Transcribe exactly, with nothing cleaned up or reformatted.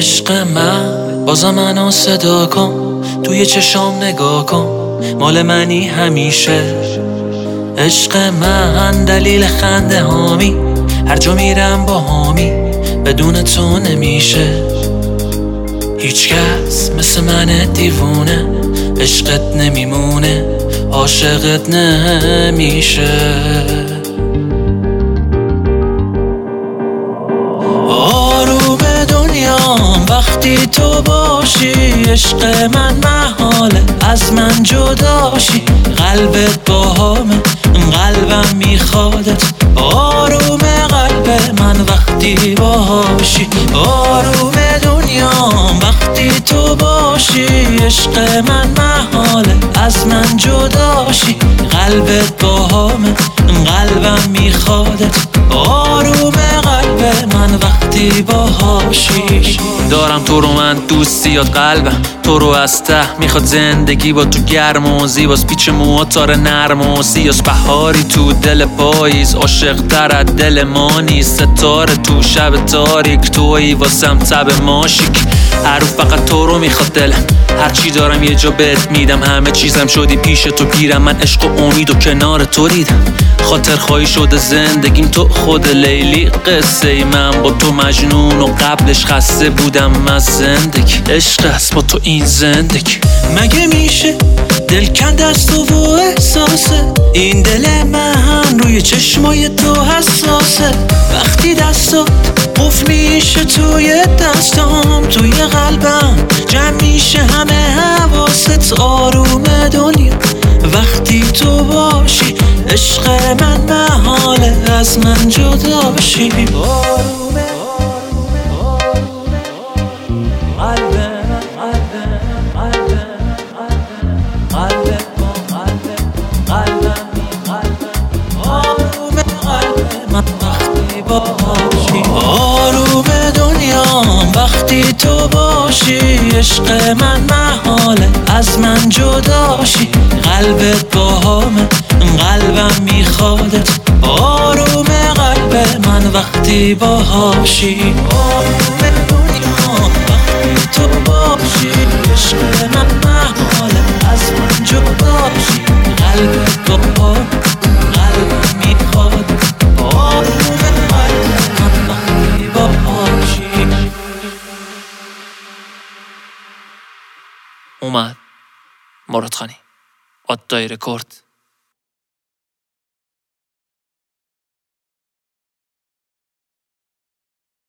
عشق من بازم منو صدا کن، توی چشام نگاه کن، مال منی همیشه. عشق من دلیل خنده هامی، هر جا میرم با هامی، بدون تو نمیشه. هیچ کس مثل من دیوونه، عشقت نمیمونه، عاشقت نمیشه. آروم دنیام وقتی تو باشی، عشق من محاله از من جداشی. قلبت باهامه، قلبم میخوادت، آروم قلب من وقتی باشی. آروم دنیام وقتی تو باشی، عشق من محاله از من جداشی. قلبت باهامه، قلبم میخوادت، آروم قلب من وقتی باهاشی. دارم تو رو من دوست زیاد، قلبم تو رو از ته میخواد. زندگی با تو گرم و زیباست، پیچ موها تار نرم و سیاس. بهاری تو دل پاییز، عاشق تر از دل ما نیست. ستاره تو شب تاریک، تویی واسم تب ماشیک. هر رو فقط تو رو میخواد دلم، هرچی دارم یه جا بهت میدم. همه چیزم شدی پیش تو گیرم، من عشق و امید و کنار تو دیدم. خاطر خواهی شده زندگیم، تو خود لیلی قصه ای. من با تو مجنون و قبلش خسته بودم از زندگی. عشق است با تو این زندگی. مگه میشه دل کند از تو و احساسه، این دل من روی چشمای تو حساسه. وقتی دستات قفل میشه توی دستام، توی قلبم جمع میشه همه حواست. آروم دنیا وقتی تو باشی، عشق من محاله از من جدا بشی. آرومه آروم دنیام وقتی تو باشی، عشق من محاله از من جداشی. قلبت باهامه، قلبم میخوادت، آروم قلب من وقتی باهاشی. آروم دنیام وقتی تو باشی، عشق من محاله از من جداشی. قلبت باهامه، قلبم میخوادت، آروم اومد مراد خانی، آدای رکورد.